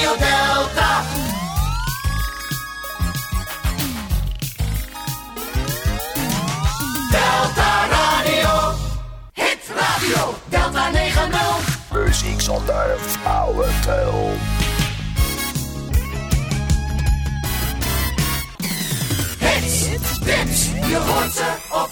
Radio Delta. Delta Radio. Hit Radio. Delta 90. Muziek zonder flauwekul. Hits, tips, je hoort ze